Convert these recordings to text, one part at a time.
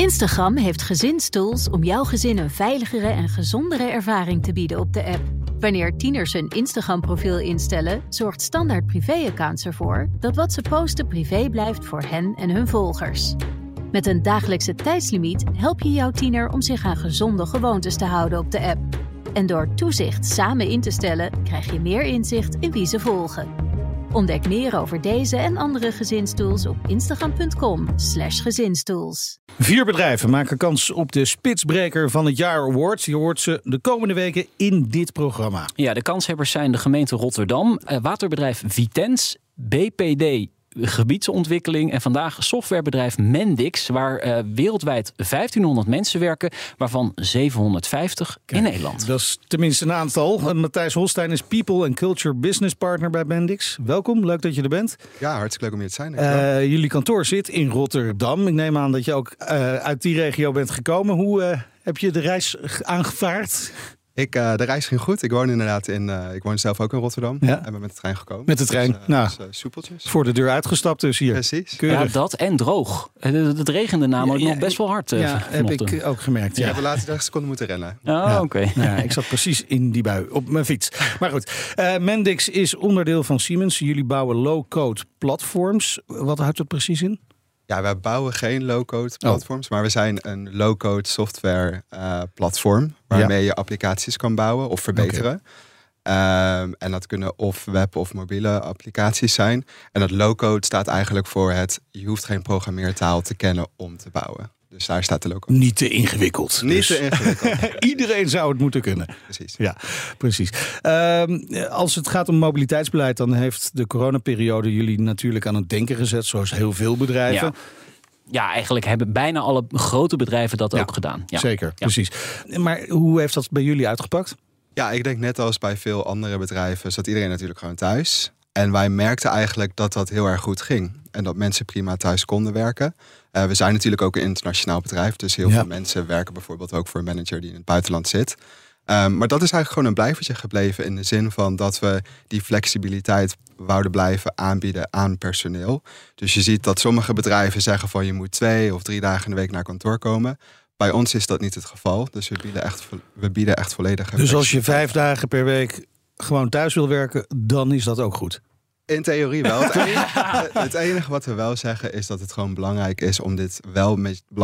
Instagram heeft gezinstools om jouw gezin een veiligere en gezondere ervaring te bieden op de app. Wanneer tieners hun Instagram-profiel instellen, zorgt Standaard Privé-accounts ervoor dat wat ze posten privé blijft voor hen en hun volgers. Met een dagelijkse tijdslimiet help je jouw tiener om zich aan gezonde gewoontes te houden op de app. En door toezicht samen in te stellen, krijg je meer inzicht in wie ze volgen. Ontdek meer over deze en andere gezinstools op instagram.com/gezinstools. 4 bedrijven maken kans op de Spitsbreker van het Jaar Award. Je hoort ze de komende weken in dit programma. Ja, de kanshebbers zijn de gemeente Rotterdam, waterbedrijf Vitens, BPD gebiedsontwikkeling en vandaag softwarebedrijf Mendix, waar wereldwijd 1500 mensen werken, waarvan 750 in Nederland. Dat is tenminste een aantal. Matthijs Holstein is People and Culture Business Partner bij Mendix. Welkom, leuk dat je er bent. Ja, hartstikke leuk om hier te zijn. Jullie kantoor zit in Rotterdam. Ik neem aan dat je ook uit die regio bent gekomen. Hoe heb je de reis aangevaard? De reis ging goed. Ik woon inderdaad ik woon zelf ook in Rotterdam. Ja. En ben met de trein gekomen. Met de trein. Dus soepeltjes. Voor de deur uitgestapt dus hier. Precies. Ja, dat en droog. Het regende namelijk nog best wel hard. Heb ik ook gemerkt. Ik heb de laatste 30 seconden moeten rennen. Oké. Ja, ik zat precies in die bui op mijn fiets. Maar goed, Mendix is onderdeel van Siemens. Jullie bouwen low-code platforms. Wat houdt het precies in? Ja, wij bouwen geen low-code platforms, maar we zijn een low-code software platform waarmee je applicaties kan bouwen of verbeteren. En dat kunnen of web- of mobiele applicaties zijn. En dat low-code staat eigenlijk voor je hoeft geen programmeertaal te kennen om te bouwen. Dus daar staat de low-code. Niet te ingewikkeld. Niet te ingewikkeld. Iedereen zou het moeten kunnen. Precies. Ja, precies. Als het gaat om mobiliteitsbeleid, dan heeft de coronaperiode jullie natuurlijk aan het denken gezet, zoals heel veel bedrijven. Ja, eigenlijk hebben bijna alle grote bedrijven dat ook gedaan. Ja. Zeker, precies. Maar hoe heeft dat bij jullie uitgepakt? Ja, ik denk net als bij veel andere bedrijven zat iedereen natuurlijk gewoon thuis. En wij merkten eigenlijk dat dat heel erg goed ging. En dat mensen prima thuis konden werken. We zijn natuurlijk ook een internationaal bedrijf. Dus heel veel mensen werken bijvoorbeeld ook voor een manager die in het buitenland zit. Maar dat is eigenlijk gewoon een blijvertje gebleven. In de zin van dat we die flexibiliteit wouden blijven aanbieden aan personeel. Dus je ziet dat sommige bedrijven zeggen van je moet 2 of 3 dagen in de week naar kantoor komen. Bij ons is dat niet het geval. Dus we bieden echt volledig. Dus als je 5 dagen per week gewoon thuis wil werken, dan is dat ook goed? In theorie wel. Het enige wat we wel zeggen is dat het gewoon belangrijk is om dit wel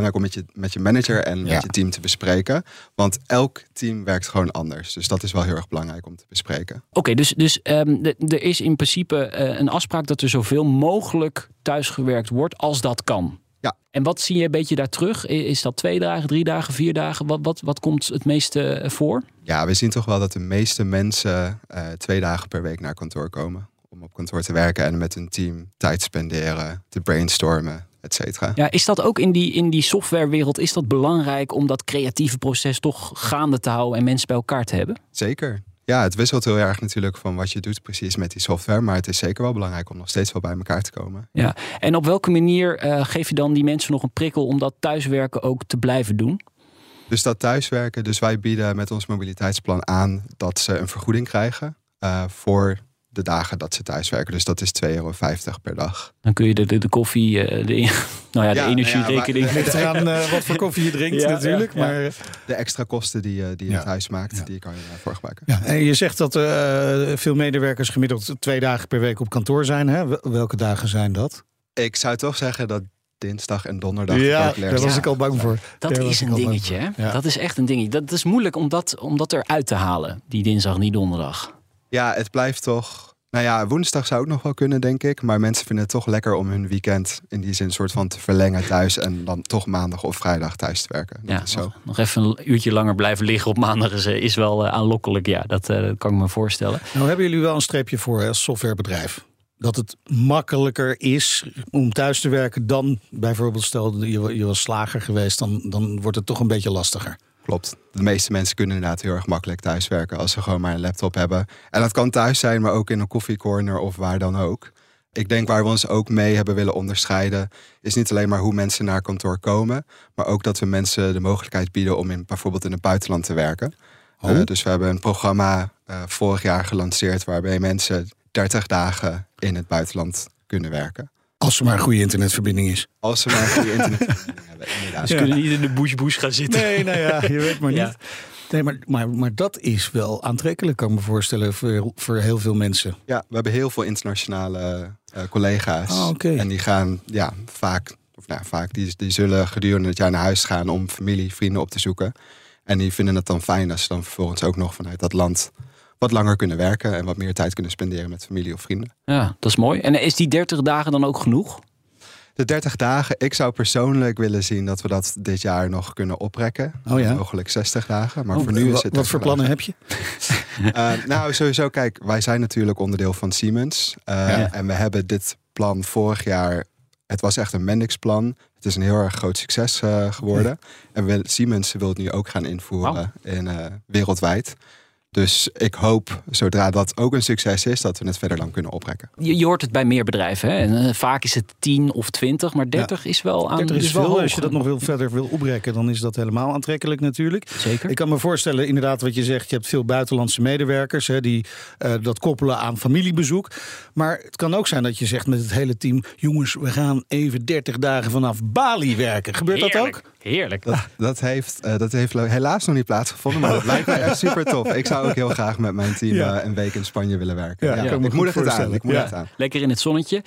met je manager en met je team te bespreken. Want elk team werkt gewoon anders. Dus dat is wel heel erg belangrijk om te bespreken. Oké, dus er is in principe een afspraak dat er zoveel mogelijk thuisgewerkt wordt als dat kan. Ja. En wat zie je een beetje daar terug? Is dat 2 dagen, 3 dagen, 4 dagen? Wat komt het meeste voor? Ja, we zien toch wel dat de meeste mensen 2 dagen per week naar kantoor komen. Om op kantoor te werken en met een team tijd spenderen, te brainstormen, et cetera. Ja, is dat ook in die softwarewereld, is dat belangrijk om dat creatieve proces toch gaande te houden en mensen bij elkaar te hebben? Zeker. Ja, het wisselt heel erg natuurlijk van wat je doet precies met die software. Maar het is zeker wel belangrijk om nog steeds wel bij elkaar te komen. Ja, en op welke manier geef je dan die mensen nog een prikkel om dat thuiswerken ook te blijven doen? Dus dat thuiswerken, dus wij bieden met ons mobiliteitsplan aan dat ze een vergoeding krijgen voor de dagen dat ze thuiswerken. Dus dat is €2,50 per dag. Dan kun je de koffie, de energierekening. Ligt eraan wat voor koffie je drinkt natuurlijk. Ja. Maar de extra kosten die je thuis maakt, die kan je daarvoor gebruiken. Ja, en je zegt dat veel medewerkers gemiddeld 2 dagen per week op kantoor zijn. Hè? Welke dagen zijn dat? Ik zou toch zeggen dat dinsdag en donderdag. Ja, daar was ik al bang voor. Dat is een dingetje, hè? Ja. Dat is echt een dingetje. Dat is moeilijk om dat eruit te halen, die dinsdag en die donderdag. Ja, het blijft toch. Nou ja, woensdag zou ook nog wel kunnen, denk ik. Maar mensen vinden het toch lekker om hun weekend in die zin soort van te verlengen thuis. En dan toch maandag of vrijdag thuis te werken. Dat is zo. Nog even een uurtje langer blijven liggen op maandag is wel aanlokkelijk. Ja, dat kan ik me voorstellen. Nou hebben jullie wel een streepje voor als softwarebedrijf. Dat het makkelijker is om thuis te werken dan bijvoorbeeld stel je was slager geweest. Dan wordt het toch een beetje lastiger. Klopt. De meeste mensen kunnen inderdaad heel erg makkelijk thuiswerken als ze gewoon maar een laptop hebben. En dat kan thuis zijn, maar ook in een koffiecorner of waar dan ook. Ik denk waar we ons ook mee hebben willen onderscheiden is niet alleen maar hoe mensen naar kantoor komen, maar ook dat we mensen de mogelijkheid bieden om bijvoorbeeld in het buitenland te werken. Dus we hebben een programma vorig jaar gelanceerd waarbij mensen 30 dagen in het buitenland kunnen werken. Als er maar een goede internetverbinding is. Als ze maar een goede internetverbinding hebben, inderdaad. Ze kunnen niet in de bush gaan zitten. Nee, nou ja, je weet maar niet. Ja. Nee, maar dat is wel aantrekkelijk, kan ik me voorstellen, voor heel veel mensen. Ja, we hebben heel veel internationale collega's. Oh, oké. En die gaan vaak, die zullen gedurende het jaar naar huis gaan om familie, vrienden op te zoeken. En die vinden het dan fijn als ze dan vervolgens ook nog vanuit dat land wat langer kunnen werken en wat meer tijd kunnen spenderen met familie of vrienden. Ja, dat is mooi. En is die 30 dagen dan ook genoeg? De 30 dagen, ik zou persoonlijk willen zien dat we dat dit jaar nog kunnen oprekken. Oh ja? Mogelijk 60 dagen. Maar voor nu is het. Wat voor plannen heb je? Nou, sowieso, kijk, wij zijn natuurlijk onderdeel van Siemens. En we hebben dit plan vorig jaar. Het was echt een Mendix-plan. Het is een heel erg groot succes geworden. En Siemens wil het nu ook gaan invoeren wereldwijd. Dus ik hoop, zodra dat ook een succes is, dat we het verder lang kunnen oprekken. Je hoort het bij meer bedrijven. Hè? En, vaak is het 10 of 20, maar 30 is wel aan. 30 is dus wel veel. hoog. Als je dat nog verder wil oprekken, dan is dat helemaal aantrekkelijk natuurlijk. Zeker. Ik kan me voorstellen, inderdaad, wat je zegt, je hebt veel buitenlandse medewerkers die dat koppelen aan familiebezoek. Maar het kan ook zijn dat je zegt met het hele team, jongens, we gaan even 30 dagen vanaf Bali werken. Gebeurt dat ook? Heerlijk. Dat heeft helaas nog niet plaatsgevonden, maar dat lijkt mij echt super tof. Ik zou ook heel graag met mijn team een week in Spanje willen werken. Ik moedig het aan. Lekker in het zonnetje.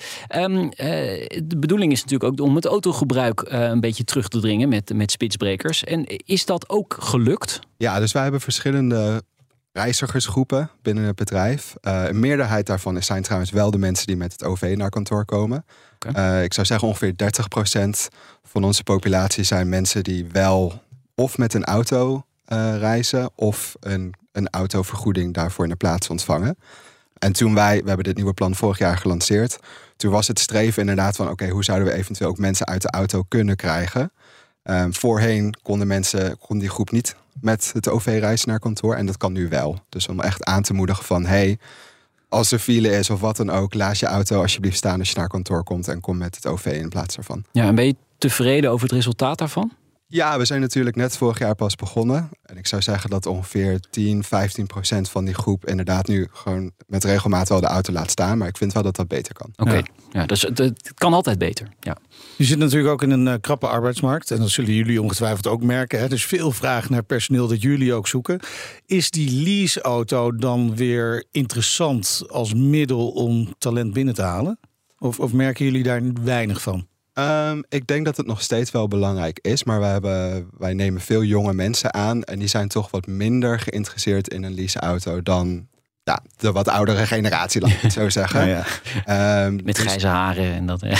De bedoeling is natuurlijk ook om het autogebruik een beetje terug te dringen met spitsbrekers. En is dat ook gelukt? Ja, dus wij hebben verschillende reizigersgroepen binnen het bedrijf. Een meerderheid daarvan zijn trouwens wel de mensen die met het OV naar kantoor komen. Okay. Ik zou zeggen ongeveer 30% van onze populatie zijn mensen die wel of met een auto reizen of een autovergoeding daarvoor in de plaats ontvangen. En toen we hebben dit nieuwe plan vorig jaar gelanceerd. Toen was het streven inderdaad van oké, hoe zouden we eventueel ook mensen uit de auto kunnen krijgen? Voorheen kon die groep niet met het OV reizen naar kantoor. En dat kan nu wel. Dus om echt aan te moedigen van als er file is of wat dan ook, laat je auto alsjeblieft staan als je naar kantoor komt en kom met het OV in plaats daarvan. Ja, en ben je tevreden over het resultaat daarvan? Ja, we zijn natuurlijk net vorig jaar pas begonnen. En ik zou zeggen dat ongeveer 10-15% van die groep inderdaad nu gewoon met regelmaat wel de auto laat staan. Maar ik vind wel dat dat beter kan. Oké. Ja, dus het kan altijd beter. Ja. Je zit natuurlijk ook in een krappe arbeidsmarkt. En dat zullen jullie ongetwijfeld ook merken. Hè? Dus veel vraag naar personeel dat jullie ook zoeken. Is die leaseauto dan weer interessant als middel om talent binnen te halen? Of merken jullie daar weinig van? Ik denk dat het nog steeds wel belangrijk is. Maar wij nemen veel jonge mensen aan. En die zijn toch wat minder geïnteresseerd in een leaseauto dan de wat oudere generatie, laat ik het zo zeggen. Met grijze haren en dat.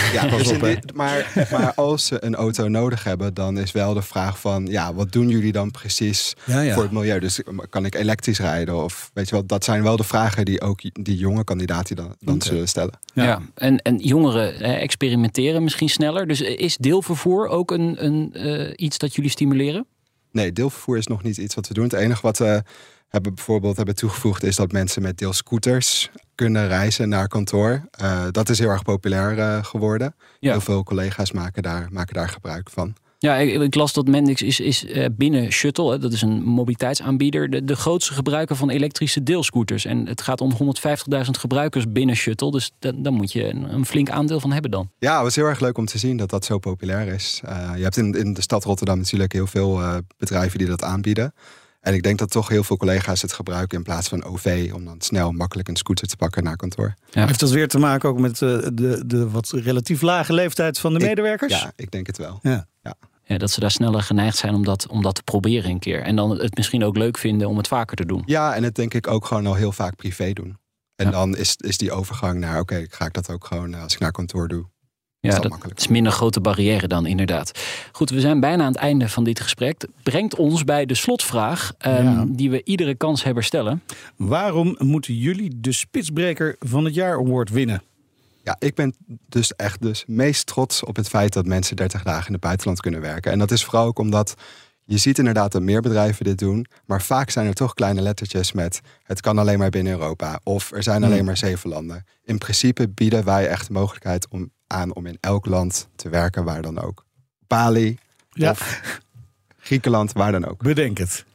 Maar als ze een auto nodig hebben, dan is wel de vraag van wat doen jullie dan precies voor het milieu? Dus kan ik elektrisch rijden? Of weet je wel, dat zijn wel de vragen die ook die jonge kandidaten dan zullen stellen. Ja. En jongeren experimenteren misschien sneller. Dus is deelvervoer ook iets dat jullie stimuleren? Nee, deelvervoer is nog niet iets wat we doen. Het enige wat we hebben toegevoegd is dat mensen met deelscooters kunnen reizen naar kantoor. Dat is heel erg populair geworden. Ja. Heel veel collega's maken daar gebruik van. Ja, ik las dat Mendix is binnen Shuttle, dat is een mobiliteitsaanbieder, de grootste gebruiker van elektrische deelscooters. En het gaat om 150.000 gebruikers binnen Shuttle. Dus daar moet je een flink aandeel van hebben dan. Ja, het was heel erg leuk om te zien dat dat zo populair is. Je hebt in de stad Rotterdam natuurlijk heel veel bedrijven die dat aanbieden. En ik denk dat toch heel veel collega's het gebruiken in plaats van OV, om dan snel makkelijk een scooter te pakken naar kantoor. Ja. Heeft dat weer te maken ook met de wat relatief lage leeftijd van de medewerkers? Ja, ik denk het wel. Ja, dat ze daar sneller geneigd zijn om dat te proberen een keer. En dan het misschien ook leuk vinden om het vaker te doen. Ja, en het denk ik ook gewoon al heel vaak privé doen. En dan is die overgang naar ga ik dat ook gewoon als ik naar kantoor doe. Ja, dat is minder grote barrière dan inderdaad. Goed, we zijn bijna aan het einde van dit gesprek. Brengt ons bij de slotvraag die we iedere kanshebber stellen. Waarom moeten jullie de Spitsbreker van het jaar award winnen? Ja, ik ben dus echt meest trots op het feit dat mensen 30 dagen in het buitenland kunnen werken. En dat is vooral ook omdat je ziet inderdaad dat meer bedrijven dit doen. Maar vaak zijn er toch kleine lettertjes met het kan alleen maar binnen Europa. Of er zijn alleen maar 7 landen. In principe bieden wij echt de mogelijkheid om in elk land te werken, waar dan ook. Bali of Griekenland, waar dan ook. Bedenk het.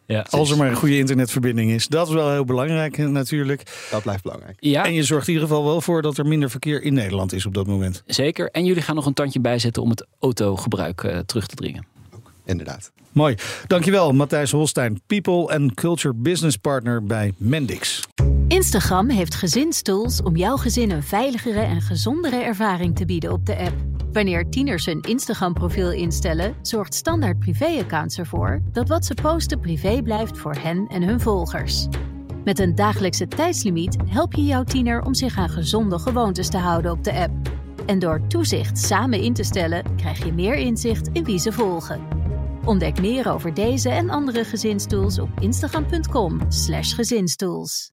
Ja. Als er maar een goede internetverbinding is. Dat is wel heel belangrijk natuurlijk. Dat blijft belangrijk. Ja. En je zorgt in ieder geval wel voor dat er minder verkeer in Nederland is op dat moment. Zeker. En jullie gaan nog een tandje bijzetten om het autogebruik terug te dringen. Inderdaad. Mooi. Dankjewel, Matthijs Holstein, People and Culture Business Partner bij Mendix. Instagram heeft gezinstools om jouw gezin een veiligere en gezondere ervaring te bieden op de app. Wanneer tieners hun Instagram-profiel instellen, zorgt Standaard Privé-accounts ervoor dat wat ze posten privé blijft voor hen en hun volgers. Met een dagelijkse tijdslimiet help je jouw tiener om zich aan gezonde gewoontes te houden op de app. En door toezicht samen in te stellen, krijg je meer inzicht in wie ze volgen. Ontdek meer over deze en andere gezinstools op instagram.com/gezinstools.